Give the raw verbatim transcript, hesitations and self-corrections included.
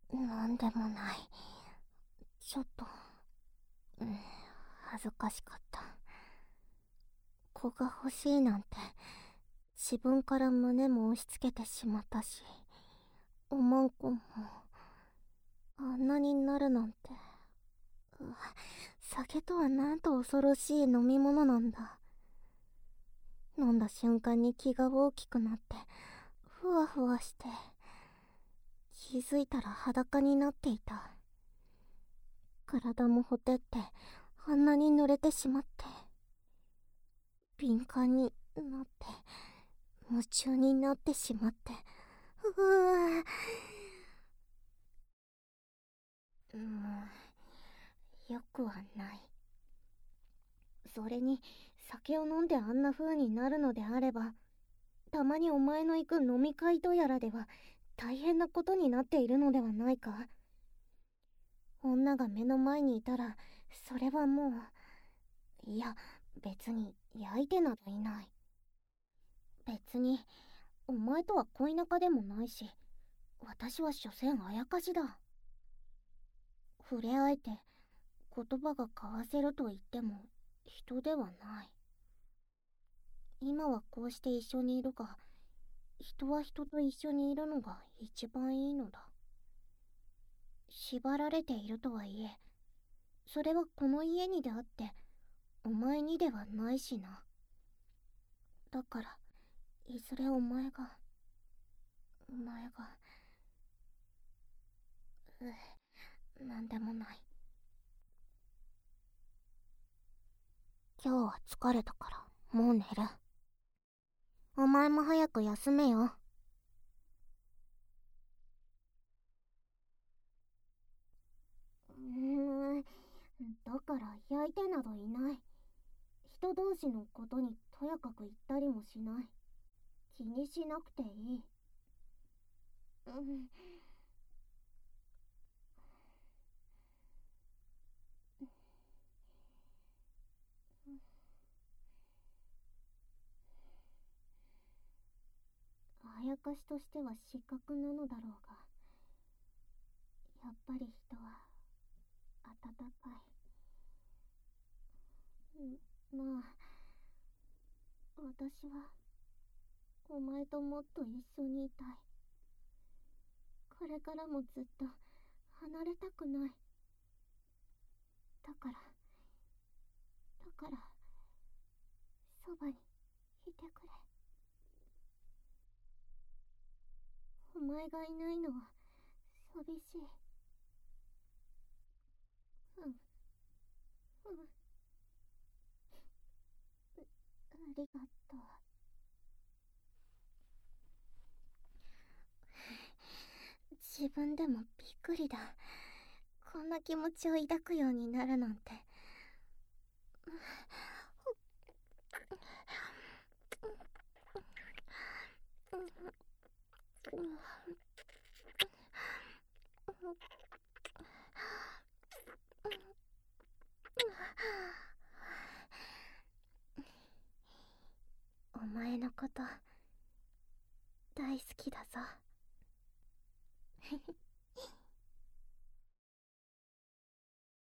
なんでもない。ちょっと、うん、恥ずかしかった。子が欲しいなんて、自分から胸も押し付けてしまったし、おまんこも、あんなになるなんて。うわ、酒とはなんと恐ろしい飲み物なんだ。飲んだ瞬間に気が大きくなって、ふわふわして、気づいたら裸になっていた。体もほてって、あんなに濡れてしまって、敏感になって、夢中になってしまって、うわぁ、もう、よくはない。それに、酒を飲んであんな風になるのであれば、たまにお前の行く飲み会とやらでは、大変なことになっているのではないか。女が目の前にいたら、それはもう、いや、別に焼いてなどいない。別に、お前とは恋仲でもないし、私は所詮あやかしだ。触れ合えて、言葉が交わせると言っても、人ではない。今はこうして一緒にいるが、人は人と一緒にいるのが一番いいのだ。縛られているとはいえ、それはこの家にであって、お前にではないしな。だから、いずれお前が、お前が、う、なんでもない。今日は疲れたから、もう寝る。お前も早く休めよ。うーん、だから焼いてなどいない。人同士のことにとやかく言ったりもしない。気にしなくていい。うん、あやかしとしては失格なのだろうが、やっぱり人は温かい。ん、まあ、私はお前ともっと一緒にいたい。これからもずっと離れたくない。だから、だから、そばにいてくれ。お前がいないのは寂しい。うん、うん、ありがとう。自分でもびっくりだ。こんな気持ちを抱くようになるなんて。お前のこと大好きだぞ。